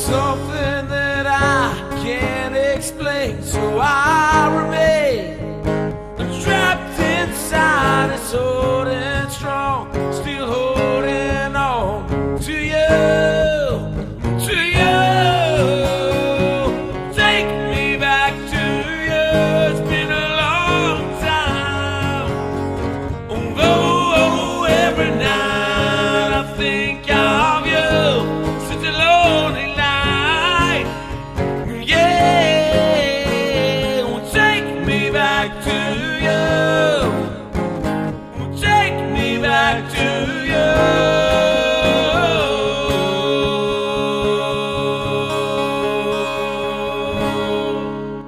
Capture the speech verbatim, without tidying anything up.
something that I can't explain, so I remain trapped inside. It's holding strong, still holding on to you, to you. Take me back to you. It's been a long time. Oh, oh, every night I think of you. Such a lonely night. Yeah, well, take me back to you. Take me back to you.